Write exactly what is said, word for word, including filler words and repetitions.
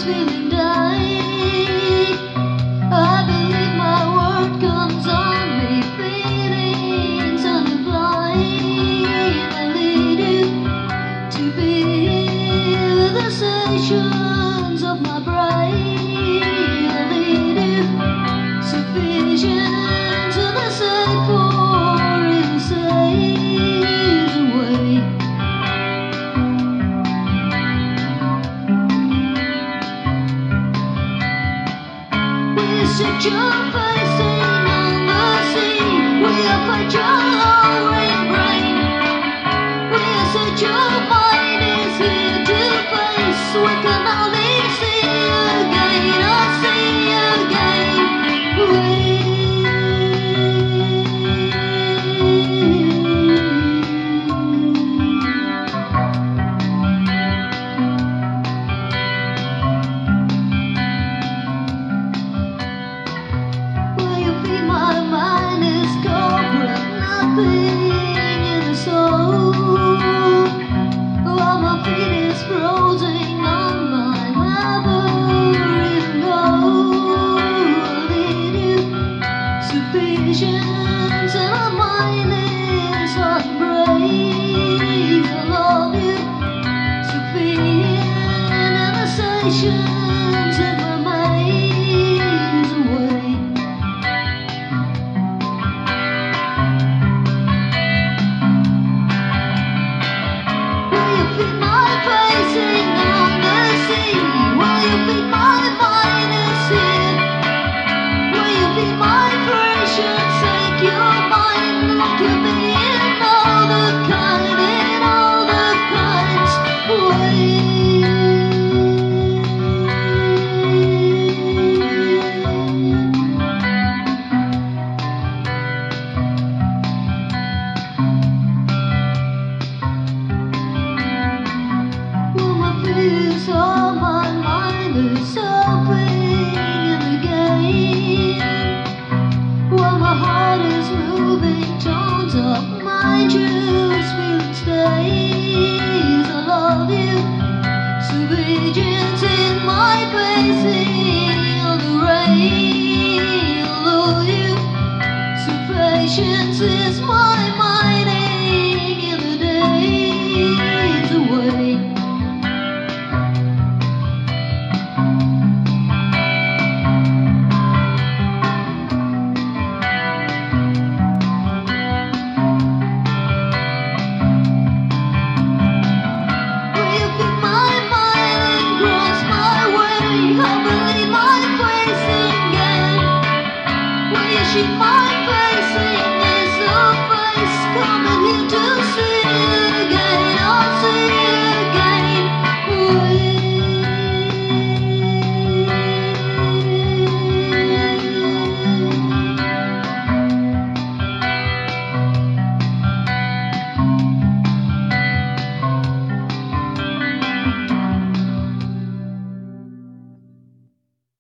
is feeling dying. I believe my word comes on me, feelings underlying. I lead you to feel the sensations of my brain. I lead you sufficient to the same for it saves away. Set your facing on the sea. We'll fight your lowering brain. We'll set your mind is here to face. We can only see again, I'll see again. My mind is corporate, nothing in the soul. While my feet is frozen on my never-ending goal. I need you sufficient, and my mind is on brave. I love you sufficient, and the sensations in my maze away. All my mind is open in the game. While my heart is moving, tones of my juice feeling stays. I love you, sufficient in my pacing on the rain. I love you, sufficient is my minding in the days away. She